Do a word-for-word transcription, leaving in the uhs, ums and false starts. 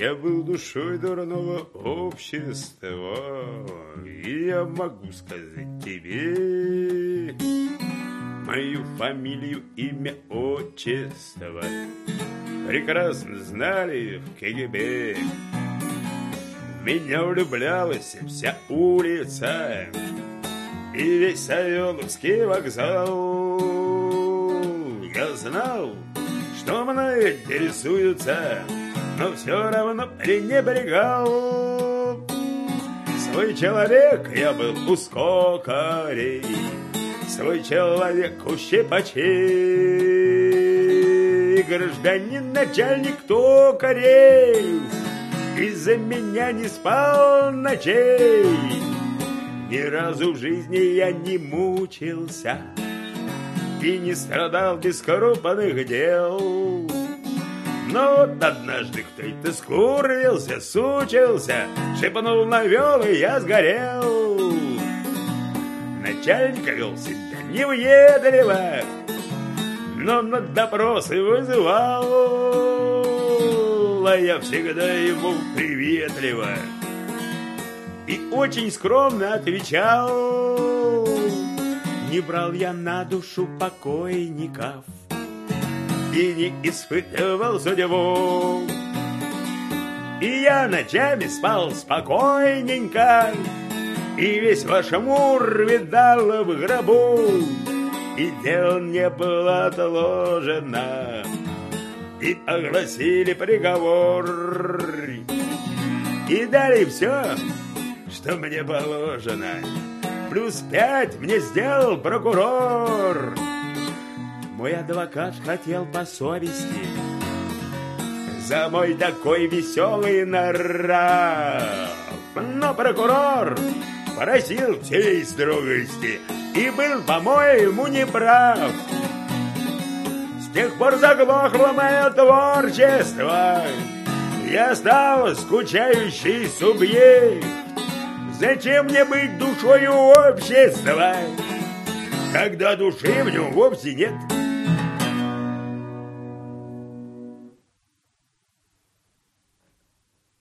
Я был душой дурного общества, и я могу сказать тебе мою фамилию, имя, отчество прекрасно знали в КГБ. В меня влюблялась вся улица и весь Савеловский вокзал. Я знал, что мной интересуются, но все равно пренебрегал. Свой человек я был у скокарей, свой человек у щипачей. Гражданин начальник токарей из-за меня не спал ночей. Ни разу в жизни я не мучился и не страдал без коррупционных дел. Но вот однажды кто-то скурвился, сучился, шипнул, навел, и я сгорел. Начальник вел себя невъедливо, но на допросы вызывал, а я всегда ему приветливо и очень скромно отвечал. Не брал я на душу покойников и не испытывал судьбу, и я ночами спал спокойненько, и весь ваш амур видал в гробу, и дело не было отложено, и огласили приговор, и дали все, что мне положено. Плюс пять мне сделал прокурор. Мой адвокат хотел по совести за мой такой веселый нрав, но прокурор просил всей строгости и был, по-моему, неправ. С тех пор заглохло мое творчество, я стал скучающий субъект. Зачем мне быть душою общества, когда души в нем вовсе нет?